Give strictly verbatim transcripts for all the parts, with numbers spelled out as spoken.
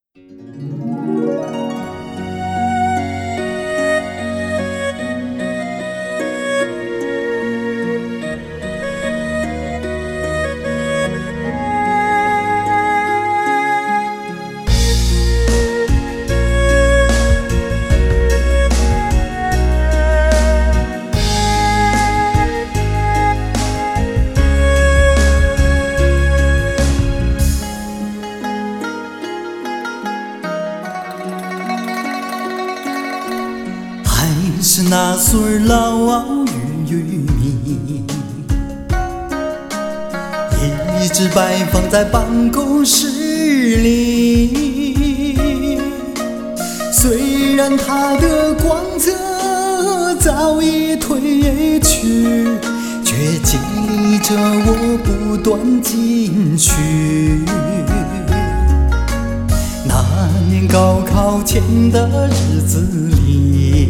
是那穗老玉米，一直摆放在办公室里。虽然它的光泽早已褪去，却激励着我不断进取。那年高考前的日子里，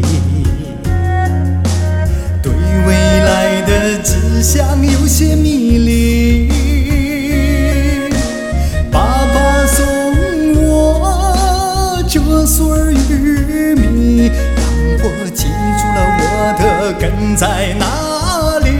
未来的志向有些迷离，爸爸送我这穗玉米，让我记住了我的根在哪里。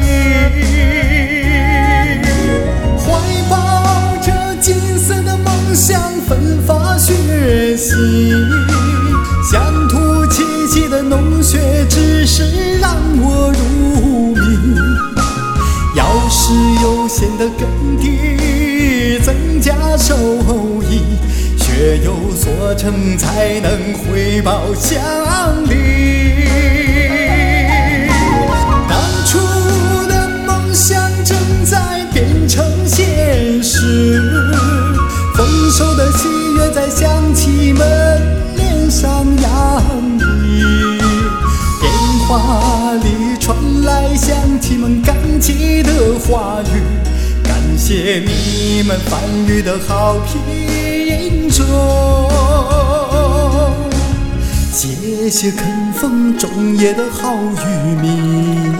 怀抱着金色的梦想，奋发学习，乡土气息的农学知识让我入迷。要是有限的耕地增加收益，学有所成才能回报乡里。当初的梦想正在变成现实，丰收的喜悦在乡亲们脸上洋溢，电话里传来乡亲们感激的话语，感谢你们繁育的好品种，谢谢肯风种野的好玉米。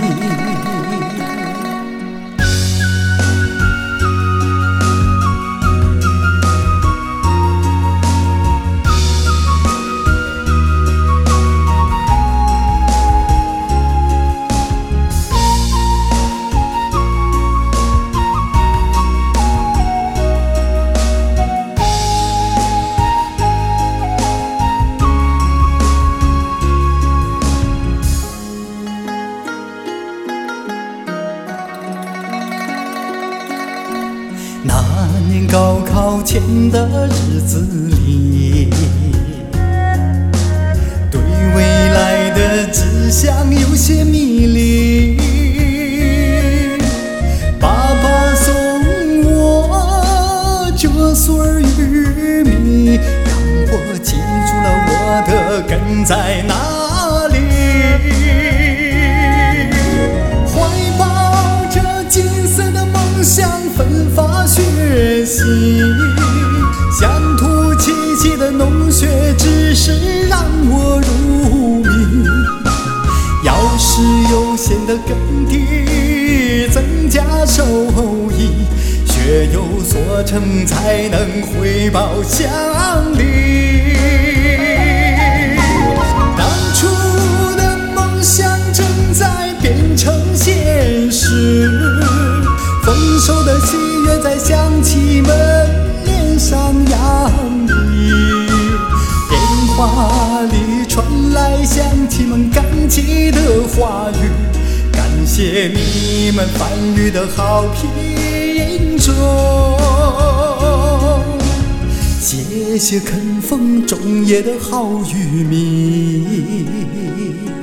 那年高考前的日子里，对未来的志向有些迷离，爸爸送我这穗玉米，让我记住了我的根在哪里。怀抱着金色的梦想，奋发学习，乡土气息的农学知识让我入迷。要是有限的耕地增加收益，学有所成才能回报乡里。当初的梦想正在变成现实，丰收的喜悦在乡亲们脸上洋溢，电话里传来乡亲们感激的话语，感谢你们繁育的好品种，谢谢肯风种野的好玉米。